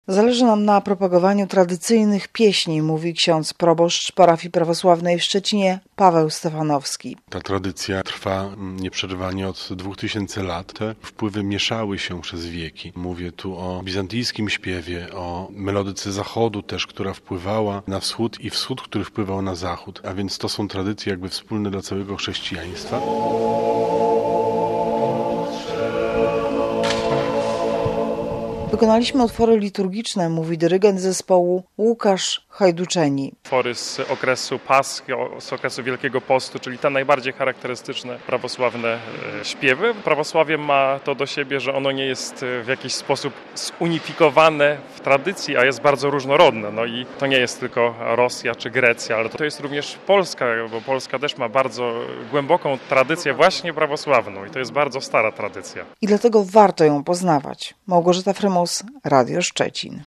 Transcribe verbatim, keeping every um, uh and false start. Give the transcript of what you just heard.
Zależy nam na propagowaniu tradycyjnych pieśni, mówi ksiądz proboszcz parafii prawosławnej w Szczecinie Paweł Stefanowski. Ta tradycja trwa nieprzerwanie od dwóch tysięcy lat. Te wpływy mieszały się przez wieki. Mówię tu o bizantyjskim śpiewie, o melodyce zachodu też, która wpływała na wschód i wschód, który wpływał na zachód. A więc to są tradycje jakby wspólne dla całego chrześcijaństwa. Wykonaliśmy utwory liturgiczne, mówi dyrygent zespołu Łukasz Hajduczeni. Utwory z okresu Paschy, z okresu Wielkiego Postu, czyli te najbardziej charakterystyczne prawosławne śpiewy. Prawosławie ma to do siebie, że ono nie jest w jakiś sposób zunifikowane w tradycji, a jest bardzo różnorodne. No i to nie jest tylko Rosja czy Grecja, ale to jest również Polska, bo Polska też ma bardzo głęboką tradycję właśnie prawosławną i to jest bardzo stara tradycja. I dlatego warto ją poznawać. Małgorzata Frymus, Radio Szczecin.